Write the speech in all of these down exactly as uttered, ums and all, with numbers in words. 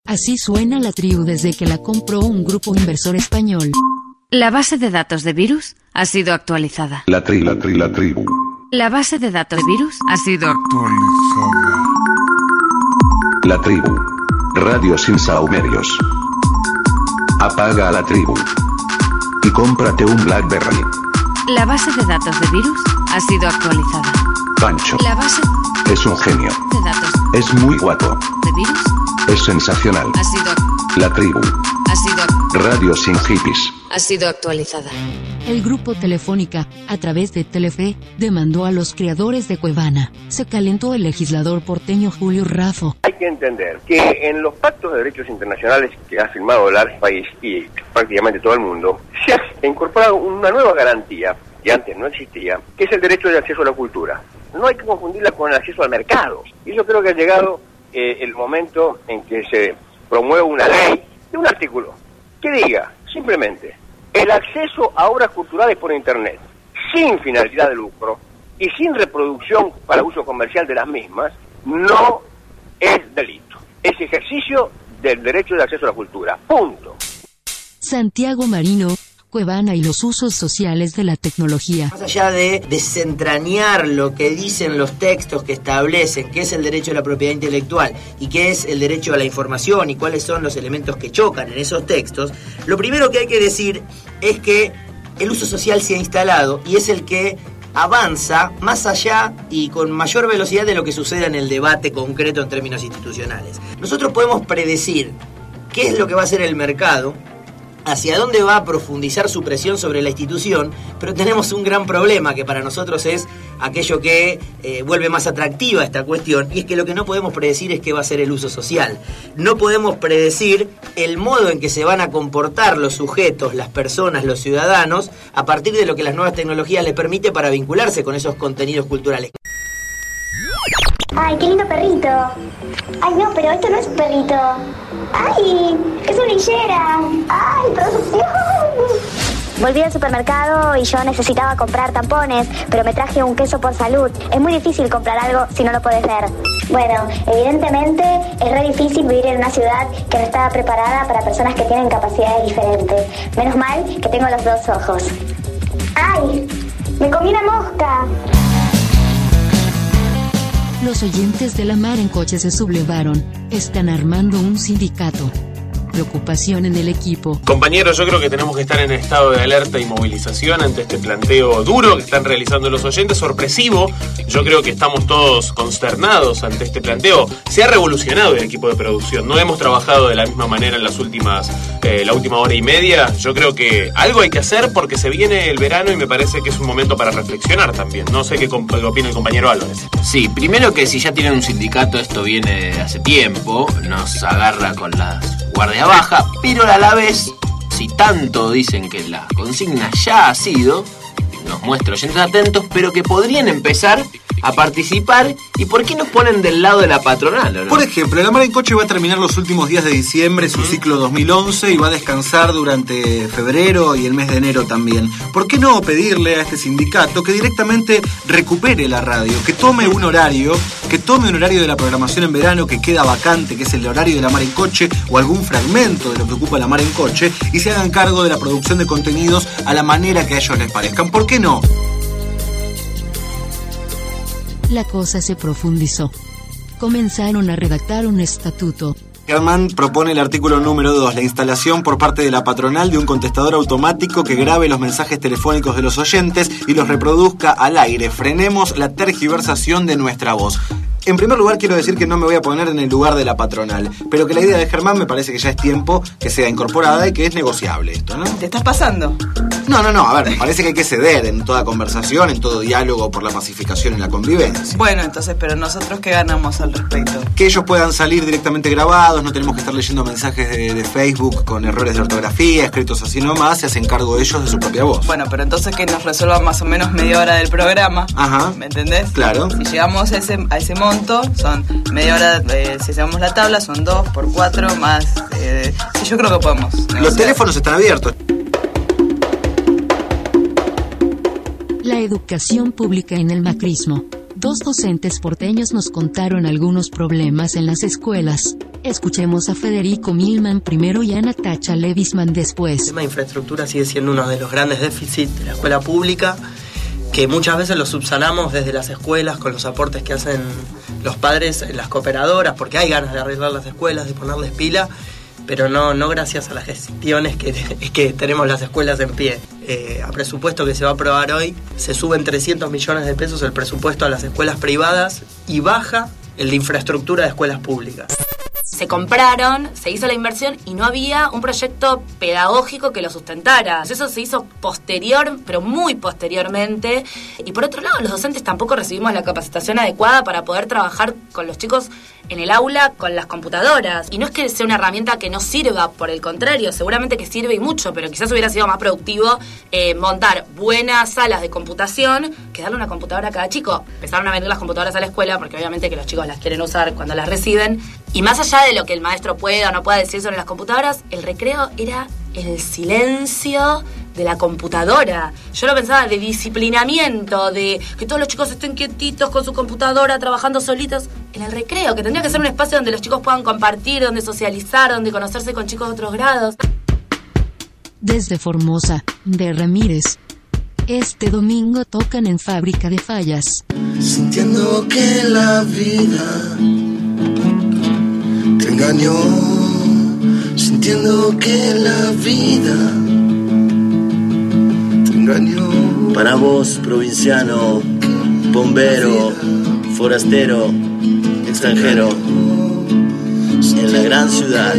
Así suena la tribu desde que la compró un grupo inversor español. La base de datos de virus ha sido actualizada. La tri, la tri, la tribu. La base de datos de virus ha sido actualizada. La tribu. Radio sin saumerios. Apaga a la tribu. Y cómprate un BlackBerry. La base de datos de virus ha sido actualizada. Pancho. La base es un genio. de datos Es muy guapo. de virus Es sensacional. ha sido La tribu. ha sido Radio sin hippies. ha sido actualizada. El grupo Telefónica, a través de Telefe, demandó a los creadores de Cuevana. Se calentó el legislador porteño Julio Raffo. Hay que entender que en los pactos de derechos internacionales que ha firmado el país y prácticamente todo el mundo, se ha incorporado una nueva garantía que antes no existía, que es el derecho de acceso a la cultura. No hay que confundirla con el acceso al mercado. Y yo creo que ha llegado eh, el momento en que se promueve una ley de un artículo que diga simplemente el acceso a obras culturales por internet sin finalidad de lucro y sin reproducción para uso comercial de las mismas no es delito, es ejercicio del derecho de acceso a la cultura, punto. Santiago Marino, Cuevana y los usos sociales de la tecnología. Más allá de desentrañar lo que dicen los textos que establecen qué es el derecho a la propiedad intelectual y qué es el derecho a la información y cuáles son los elementos que chocan en esos textos, lo primero que hay que decir es que el uso social se ha instalado y es el que avanza más allá y con mayor velocidad de lo que sucede en el debate concreto en términos institucionales. Nosotros podemos predecir qué es lo que va a hacer el mercado, hacia dónde va a profundizar su presión sobre la institución, pero tenemos un gran problema que para nosotros es aquello que eh, vuelve más atractiva esta cuestión, y es que lo que no podemos predecir es qué va a ser el uso social. No podemos predecir el modo en que se van a comportar los sujetos, las personas, los ciudadanos, a partir de lo que las nuevas tecnologías les permite para vincularse con esos contenidos culturales. Ay, qué lindo perrito. Ay, no, pero esto no es un perrito. Ay, es una lillera. Ay, producción. Volví al supermercado y yo necesitaba comprar tampones, pero me traje un queso por salud. Es muy difícil comprar algo si no lo puedes ver. Bueno, evidentemente es re difícil vivir en una ciudad que no estaba preparada para personas que tienen capacidades diferentes. Menos mal que tengo los dos ojos. ¡Ay! ¡Me comí una mosca! Los oyentes de La Mar en Coche se sublevaron. Están armando un sindicato. Preocupación en el equipo. Compañeros, yo creo que tenemos que estar en estado de alerta y movilización ante este planteo duro que están realizando los oyentes, sorpresivo. Yo creo que estamos todos consternados ante este planteo. Se ha revolucionado el equipo de producción. No hemos trabajado de la misma manera en las últimas, eh, la última hora y media. Yo creo que algo hay que hacer porque se viene el verano y me parece que es un momento para reflexionar también. No sé qué, comp- qué opina el compañero Álvarez. Sí, primero que si ya tienen un sindicato, esto viene de hace tiempo, nos agarra con las guardias baja, pero a la vez, si tanto dicen que la consigna ya ha sido, nos muestra oyentes atentos, pero que podrían empezar a participar. ¿Y por qué nos ponen del lado de la patronal, o no? Por ejemplo, La Mar en Coche va a terminar los últimos días de diciembre su ciclo dos mil once y va a descansar durante febrero y el mes de enero también. ¿Por qué no pedirle a este sindicato que directamente recupere la radio, que tome un horario, que tome un horario de la programación en verano que queda vacante, que es el horario de La Mar en Coche o algún fragmento de lo que ocupa La Mar en Coche, y se hagan cargo de la producción de contenidos a la manera que a ellos les parezcan? ¿Por qué no? La cosa se profundizó. Comenzaron a redactar un estatuto. Germán propone el artículo número dos, la instalación por parte de la patronal de un contestador automático que grabe los mensajes telefónicos de los oyentes y los reproduzca al aire. Frenemos la tergiversación de nuestra voz. En primer lugar, quiero decir que no me voy a poner en el lugar de la patronal, pero que la idea de Germán me parece que ya es tiempo que sea incorporada y que es negociable esto, ¿no? ¿Te estás pasando? No, no, no, a ver, me parece que hay que ceder en toda conversación, en todo diálogo por la pacificación y la convivencia. Bueno, entonces, pero nosotros ¿qué ganamos al respecto? Que ellos puedan salir directamente grabados, no tenemos que estar leyendo mensajes de, de Facebook con errores de ortografía, escritos así nomás, se hacen cargo ellos de su propia voz. Bueno, pero entonces que nos resuelvan más o menos media hora del programa. Ajá. ¿Me entendés? Claro. Si llegamos a ese, a ese monto, son media hora, eh, si hacemos la tabla, son dos por cuatro más... Eh, sí, yo creo que podemos negociar. Los teléfonos están abiertos. La educación pública en el macrismo. Dos docentes porteños nos contaron algunos problemas en las escuelas. Escuchemos a Federico Milman primero y a Natacha Levisman después. El tema de infraestructura sigue siendo uno de los grandes déficits de la escuela pública, que muchas veces lo subsanamos desde las escuelas con los aportes que hacen los padres en las cooperadoras, porque hay ganas de arreglar las escuelas, de ponerles pila, pero no, no gracias a las gestiones que, que tenemos las escuelas en pie. Eh, a presupuesto que se va a aprobar hoy, se suben trescientos millones de pesos el presupuesto a las escuelas privadas y baja el de infraestructura de escuelas públicas. Se compraron, se hizo la inversión y no había un proyecto pedagógico que lo sustentara. Eso se hizo posterior, pero muy posteriormente. Y por otro lado, los docentes tampoco recibimos la capacitación adecuada para poder trabajar con los chicos en el aula con las computadoras. Y no es que sea una herramienta que no sirva, por el contrario, seguramente que sirve y mucho, pero quizás hubiera sido más productivo eh, montar buenas salas de computación que darle una computadora a cada chico. Empezaron a vender las computadoras a la escuela porque obviamente que los chicos las quieren usar cuando las reciben. Y más allá de lo que el maestro pueda o no pueda decir sobre las computadoras, el recreo era el silencio de la computadora. Yo lo pensaba de disciplinamiento, de que todos los chicos estén quietitos con su computadora, trabajando solitos en el recreo, que tendría que ser un espacio donde los chicos puedan compartir, donde socializar, donde conocerse con chicos de otros grados. Desde Formosa, de Ramírez. Este domingo tocan en Fábrica de Fallas. Sintiendo que la vida te engañó, sintiendo que la vida te engañó. Para vos, provinciano, bombero, forastero, extranjero, en la gran ciudad.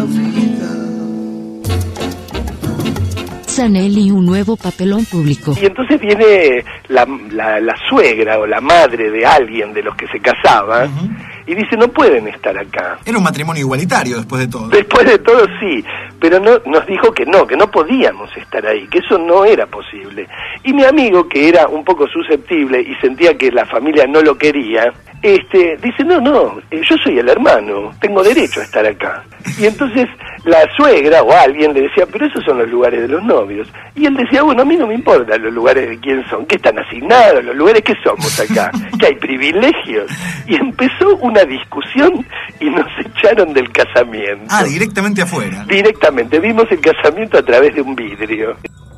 Zanelli, un nuevo papelón público. Y entonces viene la, la, la suegra o la madre de alguien de los que se casaban, uh-huh, y dice, no pueden estar acá. Era un matrimonio igualitario después de todo. Después de todo sí, pero no, nos dijo que no, que no podíamos estar ahí, que eso no era posible. Y mi amigo, que era un poco susceptible y sentía que la familia no lo quería, este, dice, no, no, yo soy el hermano, tengo derecho a estar acá. Y entonces la suegra o alguien le decía, pero esos son los lugares de los novios. Y él decía, bueno, a mí no me importa los lugares de quién son, qué están asignados, los lugares que somos acá, que hay privilegios. Y empezó una discusión y nos echaron del casamiento. Ah, directamente afuera. Directamente, vimos el casamiento a través de un vidrio.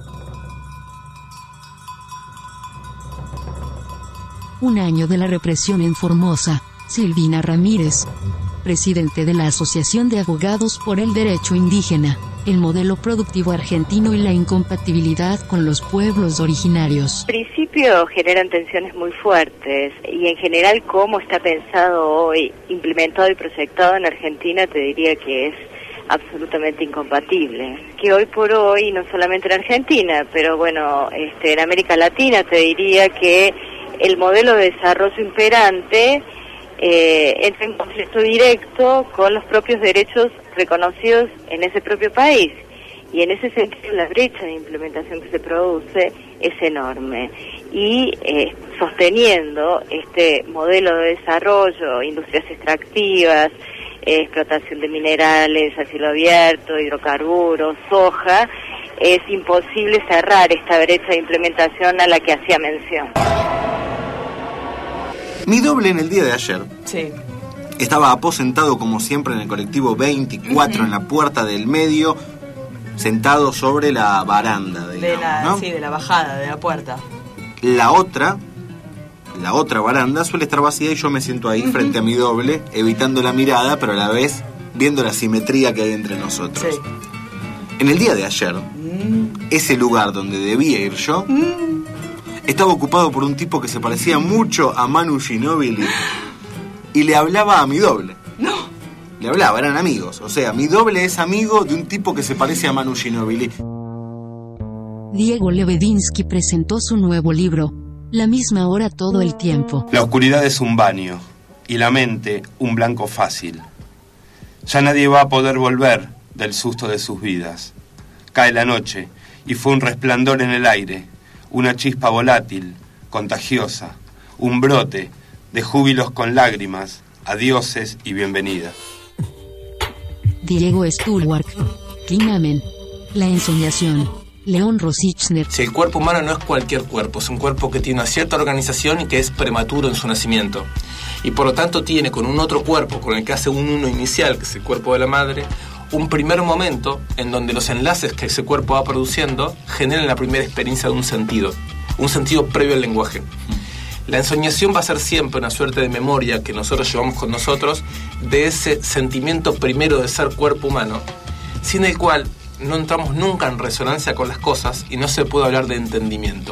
Un año de la represión en Formosa. Silvina Ramírez, presidente de la Asociación de Abogados por el Derecho Indígena, el modelo productivo argentino y la incompatibilidad con los pueblos originarios. En principio generan tensiones muy fuertes y en general cómo está pensado hoy, implementado y proyectado en Argentina, te diría que es absolutamente incompatible. Que hoy por hoy, no solamente en Argentina, pero bueno, este, en América Latina te diría que el modelo de desarrollo imperante eh, entra en conflicto directo con los propios derechos reconocidos en ese propio país. Y en ese sentido la brecha de implementación que se produce es enorme. Y eh, sosteniendo este modelo de desarrollo, industrias extractivas, eh, explotación de minerales a cielo abierto, hidrocarburos, soja, es imposible cerrar esta brecha de implementación a la que hacía mención. Mi doble en el día de ayer sí. estaba aposentado como siempre en el colectivo veinticuatro, uh-huh, en la puerta del medio, sentado sobre la baranda, digamos, de la, ¿no? Sí, de la bajada, de la puerta. La otra, la otra baranda suele estar vacía y yo me siento ahí, uh-huh, frente a mi doble, evitando la mirada, pero a la vez viendo la simetría que hay entre nosotros. Sí. En el día de ayer, mm. ese lugar donde debía ir yo, mm. estaba ocupado por un tipo que se parecía mucho a Manu Ginóbili y le hablaba a mi doble. No. Le hablaba, eran amigos. O sea, mi doble es amigo de un tipo que se parece a Manu Ginóbili. Diego Lebedinsky presentó su nuevo libro, La misma hora todo el tiempo. La oscuridad es un baño y la mente un blanco fácil. Ya nadie va a poder volver del susto de sus vidas. Cae la noche y fue un resplandor en el aire, una chispa volátil, contagiosa, un brote de júbilos con lágrimas, adioses y bienvenida. Diego Stulwark, Climamen, La ensoñación, León Rosichner. Si el cuerpo humano no es cualquier cuerpo, es un cuerpo que tiene una cierta organización y que es prematuro en su nacimiento. y por lo tanto tiene con un otro cuerpo con el que hace un uno inicial, que es el cuerpo de la madre, un primer momento en donde los enlaces que ese cuerpo va produciendo generan la primera experiencia de un sentido, un sentido previo al lenguaje. La ensoñación va a ser siempre una suerte de memoria que nosotros llevamos con nosotros de ese sentimiento primero de ser cuerpo humano, sin el cual no entramos nunca en resonancia con las cosas y no se puede hablar de entendimiento.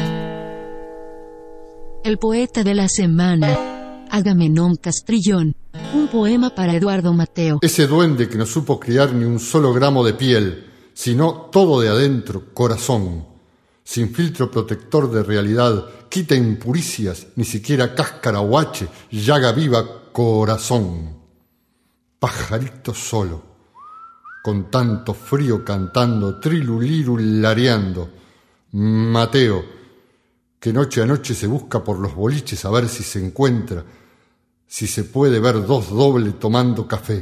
El poeta de la semana, Agamenón Castrillón, un poema para Eduardo Mateo. Ese duende que no supo criar ni un solo gramo de piel, sino todo de adentro, corazón, sin filtro protector de realidad, quita impuricias, ni siquiera cáscara o hache, llaga viva, corazón. Pajarito solo, con tanto frío cantando, trilulirulareando. Mateo, que noche a noche se busca por los boliches a ver si se encuentra, si se puede ver dos doble tomando café.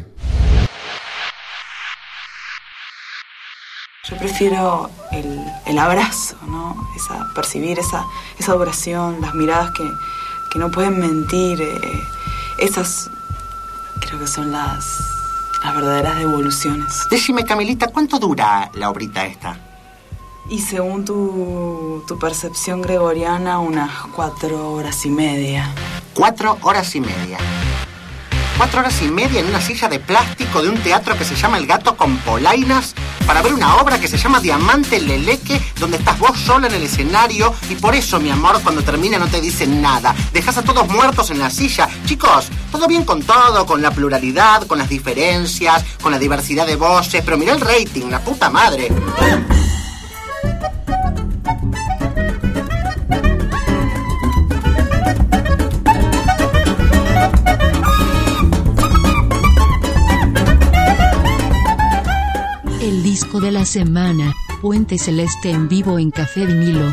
Yo prefiero el, el abrazo, ¿no? Esa, percibir esa, esa adoración, las miradas que, que no pueden mentir. Eh, esas creo que son las, las verdaderas devoluciones. Decime, Camilita, ¿cuánto dura la obrita esta? Y según tu, tu percepción gregoriana, unas cuatro horas y media. Cuatro horas y media. Cuatro horas y media en una silla de plástico de un teatro que se llama El Gato con Polainas para ver una obra que se llama Diamante Leleque, donde estás vos sola en el escenario y por eso, mi amor, cuando termina no te dicen nada. Dejás a todos muertos en la silla. Chicos, todo bien con todo, con la pluralidad, con las diferencias, con la diversidad de voces, pero mirá el rating, la puta madre. El disco de la semana, Puente Celeste en vivo en Café Vinilo.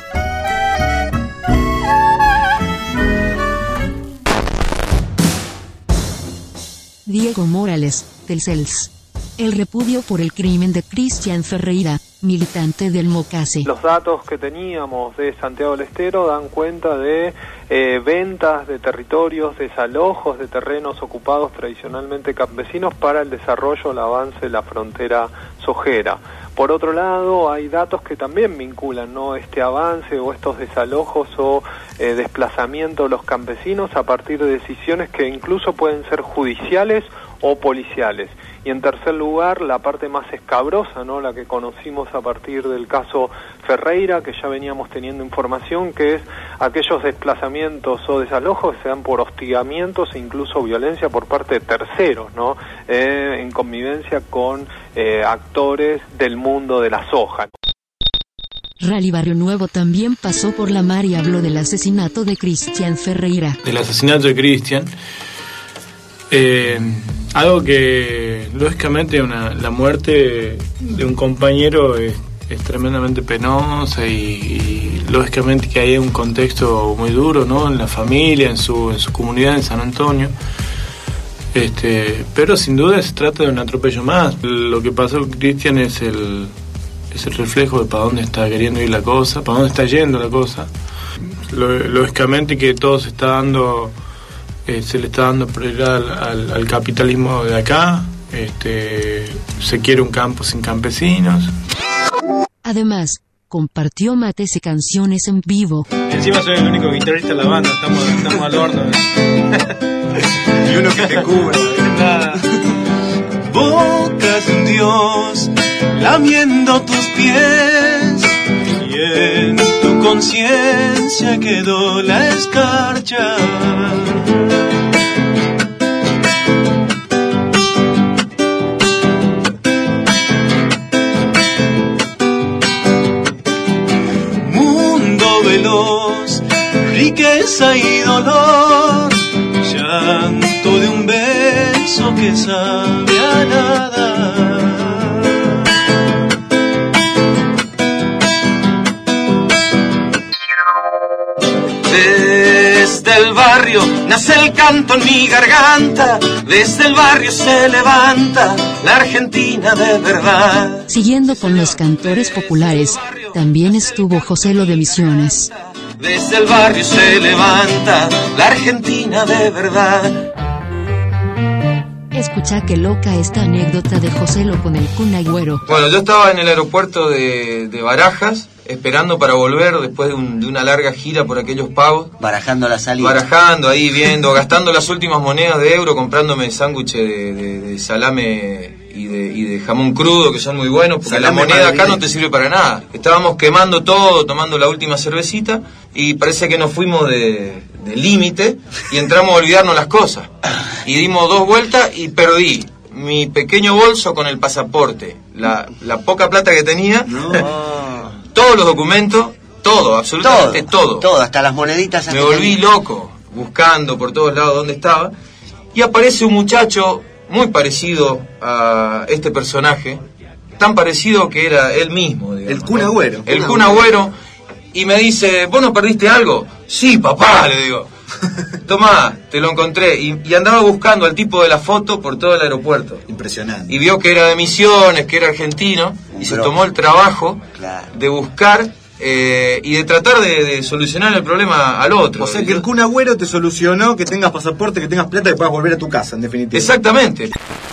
Diego Morales, Telcels. El repudio por el crimen de Cristian Ferreira, militante del Mocase. Los datos que teníamos de Santiago del Estero dan cuenta de eh, ventas de territorios, desalojos de terrenos ocupados tradicionalmente campesinos para el desarrollo, el avance de la frontera sojera. Por otro lado, hay datos que también vinculan, ¿no?, este avance o estos desalojos o eh, desplazamientos de los campesinos a partir de decisiones que incluso pueden ser judiciales o policiales. Y en tercer lugar, la parte más escabrosa, ¿no?, la que conocimos a partir del caso Ferreira, que ya veníamos teniendo información, que es aquellos desplazamientos o desalojos que se dan por hostigamientos e incluso violencia por parte de terceros, ¿no?, eh, en convivencia con eh, actores del mundo de la soja. Rally Barrio Nuevo también pasó por la mar y habló del asesinato de Cristian Ferreira. Del asesinato de Cristian. Eh, algo que, lógicamente, una, la muerte de un compañero es, es tremendamente penosa y, y, lógicamente, que hay un contexto muy duro, ¿no?, en la familia, en su, en su comunidad, en San Antonio. Este, pero sin duda se trata de un atropello más. Lo que pasó con Cristian es el, es el reflejo de para dónde está queriendo ir la cosa, para dónde está yendo la cosa. Lógicamente que todo se está dando... Eh, se le está dando prioridad al, al, al capitalismo de acá. Este, se quiere un campo sin campesinos. Además, compartió mates y canciones en vivo. Encima soy el único guitarrista de la banda, estamos, estamos al horno. Y uno que te cubre. Bocas de un dios lamiendo tus pies y en tu conciencia quedó la escarcha. Veloz, riqueza y dolor, llanto de un beso que sabe a nada. Desde el barrio nace el canto en mi garganta, desde el barrio se levanta la Argentina de verdad. Siguiendo con los cantores populares, también estuvo José Lo de Misiones. Desde el barrio se levanta la Argentina de verdad. Escucha qué loca esta anécdota de José Lo con el Kun Agüero. Bueno, yo estaba en el aeropuerto de, de Barajas, esperando para volver después de, un, de una larga gira por aquellos pagos. Barajando la salida. Barajando, ahí viendo, gastando las últimas monedas de euro, comprándome sándwiches de, de, de salame y de, y de jamón crudo, que son muy buenos, porque salame la moneda acá no te sirve para nada. Estábamos quemando todo, tomando la última cervecita, y parece que nos fuimos de, de límite y entramos a olvidarnos las cosas. Y dimos dos vueltas y perdí mi pequeño bolso con el pasaporte, la, la poca plata que tenía, no. Todos los documentos, todo, absolutamente todo. Todo, todo hasta las moneditas. Me volví loco, buscando por todos lados dónde estaba, y aparece un muchacho muy parecido a este personaje, tan parecido que era él mismo, digamos, el Kun Agüero. El Kun Agüero, y me dice, ¿vos no perdiste algo? Sí, papá, le digo. Tomá, te lo encontré. Y, y andaba buscando al tipo de la foto por todo el aeropuerto. Impresionante. Y vio que era de Misiones, que era argentino, y Pero, se tomó el trabajo claro. de buscar eh, y de tratar de, de solucionar el problema al otro. O sea que el Kun Agüero te solucionó que tengas pasaporte, que tengas plata y puedas volver a tu casa, en definitiva. Exactamente.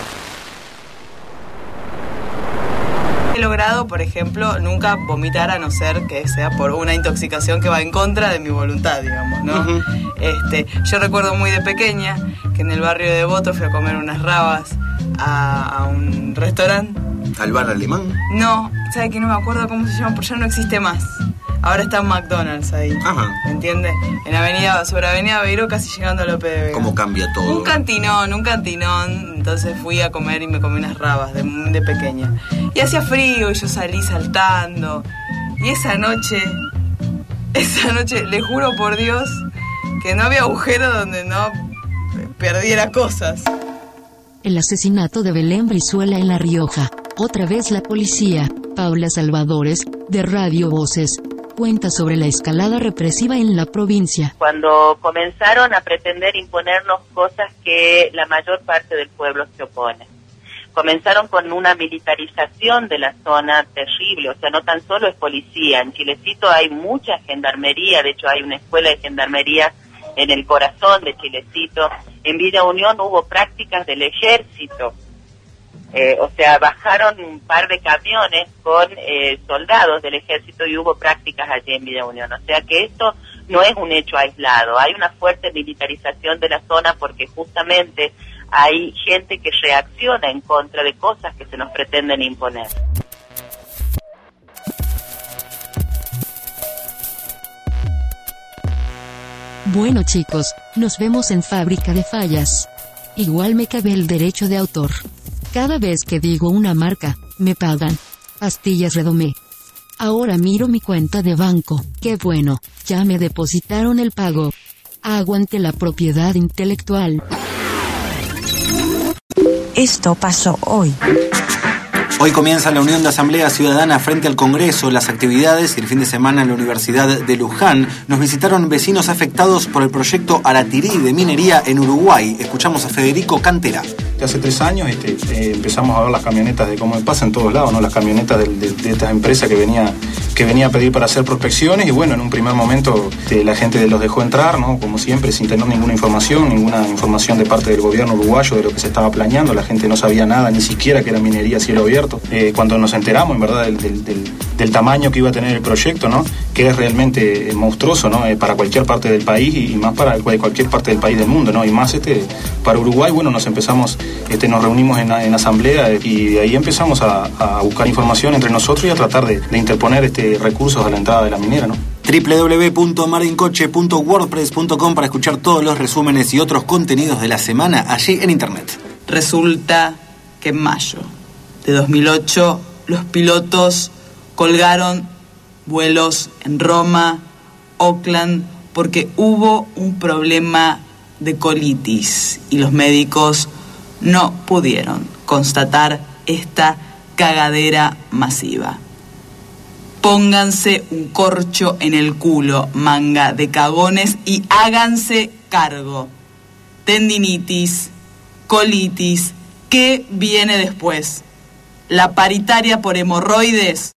He logrado, por ejemplo, nunca vomitar, a no ser que sea por una intoxicación que va en contra de mi voluntad, digamos, ¿no? Uh-huh. Este, yo recuerdo muy de pequeña que en el barrio de Devoto fui a comer unas rabas a, a un restaurante. ¿Al bar alemán? No, ¿sabe que no me acuerdo cómo se llama? Porque ya no existe más. Ahora está un McDonald's ahí. Ajá. ¿Me entiendes? En avenida, sobre Avenida Beiró, casi llegando a López de Vega. ¿Cómo cambia todo? Un cantinón, un cantinón. Entonces fui a comer y me comí unas rabas de, de pequeña. Y hacía frío y yo salí saltando. Y esa noche, esa noche, le juro por Dios que no había agujero donde no perdiera cosas. El asesinato de Belén Brizuela en La Rioja. Otra vez la policía. Paula Salvadores, de Radio Voces, cuenta sobre la escalada represiva en la provincia. Cuando comenzaron a pretender imponernos cosas que la mayor parte del pueblo se opone. Comenzaron con una militarización de la zona terrible, o sea, no tan solo es policía. En Chilecito hay mucha gendarmería, de hecho hay una escuela de gendarmería en el corazón de Chilecito. En Villa Unión hubo prácticas del ejército. Eh, o sea, bajaron un par de camiones con eh, soldados del ejército y hubo prácticas allí en Villa Unión. O sea que esto no es un hecho aislado. Hay una fuerte militarización de la zona porque justamente hay gente que reacciona en contra de cosas que se nos pretenden imponer. Bueno chicos, nos vemos en Fábrica de Fallas. Igual me cabe el derecho de autor. Cada vez que digo una marca, me pagan. Pastillas Redomé. Ahora miro mi cuenta de banco. Qué bueno, ya me depositaron el pago. Aguante la propiedad intelectual. Esto pasó hoy. Hoy comienza la Unión de Asamblea Ciudadana frente al Congreso. Las actividades y el fin de semana en la Universidad de Luján nos visitaron vecinos afectados por el proyecto Aratirí de minería en Uruguay. Escuchamos a Federico Cantera. Hace tres años este, eh, empezamos a ver las camionetas de cómo pasa en todos lados, ¿no? Las camionetas de, de, de esta empresa que venía, que venía a pedir para hacer prospecciones y bueno, en un primer momento este, la gente los dejó entrar, ¿no? Como siempre, sin tener ninguna información, ninguna información de parte del gobierno uruguayo de lo que se estaba planeando. La gente no sabía nada, ni siquiera que era minería a cielo abierto. Eh, cuando nos enteramos, en verdad, del, del, del, del tamaño que iba a tener el proyecto, ¿no? Que es realmente eh, monstruoso, ¿no? Eh, para cualquier parte del país y, y más para cualquier parte del país del mundo, ¿no? Y más este para Uruguay, bueno, nos empezamos, este, nos reunimos en, en asamblea y de ahí empezamos a, a buscar información entre nosotros y a tratar de, de interponer este, recursos a la entrada de la minera, ¿no? doble u doble u doble u punto marincoche punto wordpress punto com para escuchar todos los resúmenes y otros contenidos de la semana allí en internet. Resulta que en mayo de dos mil ocho los pilotos colgaron vuelos en Roma, Oakland, porque hubo un problema de colitis y los médicos no pudieron constatar esta cagadera masiva. Pónganse un corcho en el culo, manga de cagones, y háganse cargo. Tendinitis, colitis, ¿qué viene después? La paritaria por hemorroides.